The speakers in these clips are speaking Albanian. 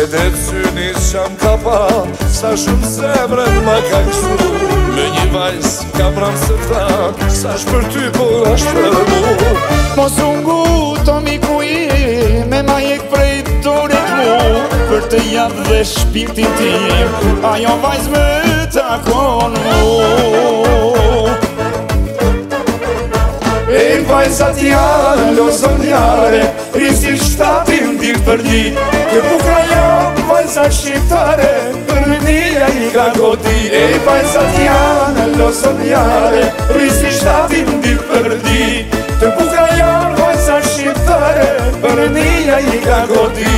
Vedet synis qam kapa, sa shumë zemrën ma ka kështu. Me një vajz ka pranë së ta, sa për ty por ashtë për mu. Mos ungu to miku i, me ma jek prej dorit mu, për të javë dhe shpirtin tim, ajo vajz më takon mu. E vajzat janë lozonjare, rizin shtatin dit për dit. Ke bukra janë vajzat shqiptare, për njëja i ka goti. E vajzat janë lozonjare, rizin shtatin dit për dit. Ke bukra janë vajzat shqiptare, për njëja i ka goti.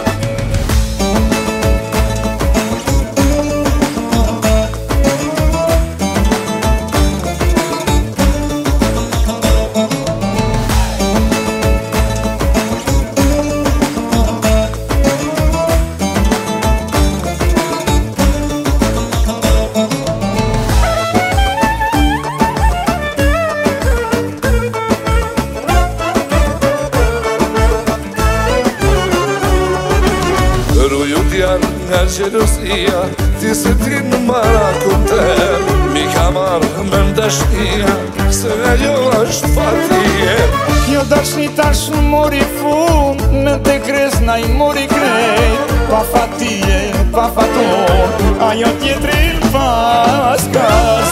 Rujut janë nga gjelozia, ti se ti në marakun tem. Mi ka marrë me ndashnia, se ajo është fatije. Kjo dashni tash në mori fund, në te kresna i mori krejt. Pa fatije, pa faton, ajo tjetrin pas ka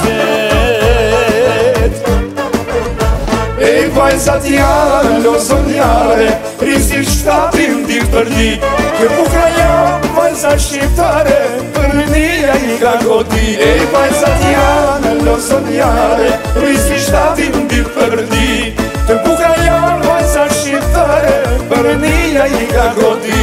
zdet. E vajzat janë lozonjare, rizin shtatin dit për dit. Ke bukra janë vajzat shqiptare, për njëja i ka goti. E vajzat janë lozonjare, rizin shtatin dit për dit. Ke bukra janë vajzat shqiptare, për njëja i ka goti.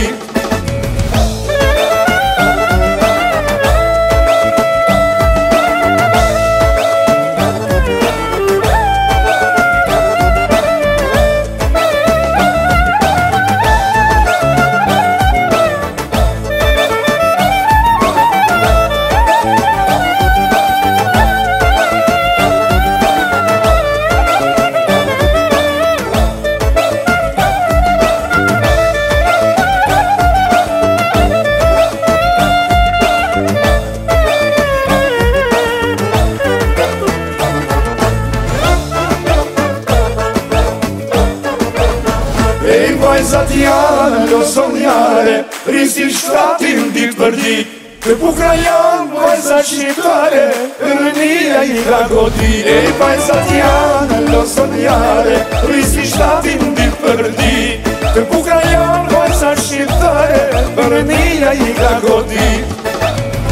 E vajzat janë lozonjare, rizin shtatin dit për dit. Ke bukra janë vajzat shqiptare, për njëja i ka goti. E vajzat janë lozonjare, rizin shtatin dit për dit. Ke bukra janë vajzat shqiptare, për njëja i ka goti.